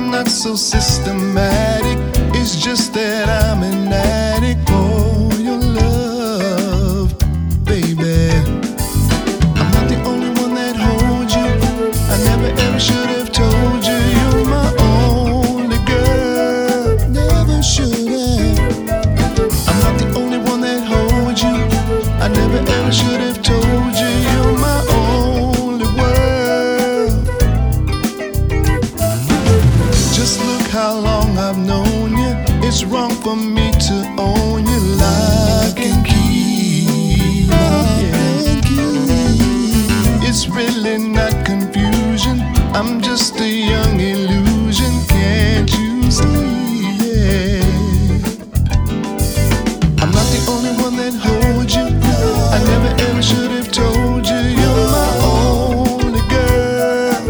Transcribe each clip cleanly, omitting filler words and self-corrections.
not so systematic. It's just that I'm an addict for your love, baby. I'm not the only one that holds you. I never ever should have told you you're my only girl. Never should have. I'm not the only one that holds you. I never ever should have told you you're my only world. Just look how long I've known you. It's wrong for me to own you. Lock and key, It's really not confusion. I'm just a young illusion. Can't you see? Yeah. I'm not the only one that holds you. I never ever should have told you you're my only girl.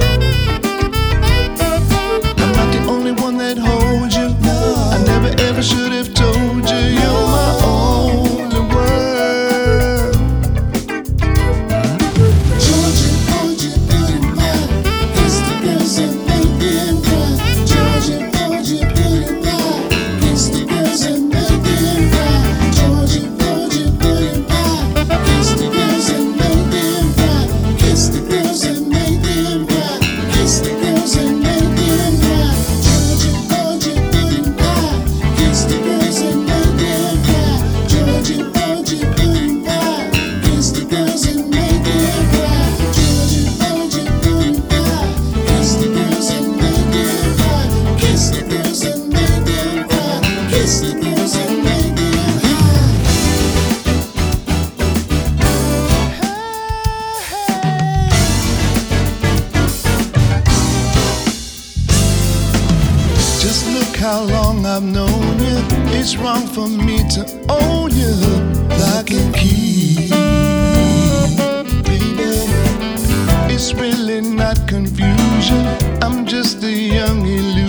I'm not the only one that holds you. I never ever should have told you you're my only world. Georgia, hold you, put in mind. It's the girls that make them cry. Georgia, hold you, put in mind. It's the girls that make them cry. Georgia, hold you, put in mind. It's the girls that make them cry. It's the girls that make them cry. It's the girls that make them cry. Georgia, hold you, put in mind. It's the girls that make them cry. Georgia, hold you, put in mind. It's the girls that make them cry. Georgia, hold you, put in mind. It's the girls that make them cry. Kiss the girls that make them cry. Kiss the girls that make them cry. Just look how long I've known you. It's wrong for me to own you. Lock and key, baby. It's really not confusion. I'm just a young illusion.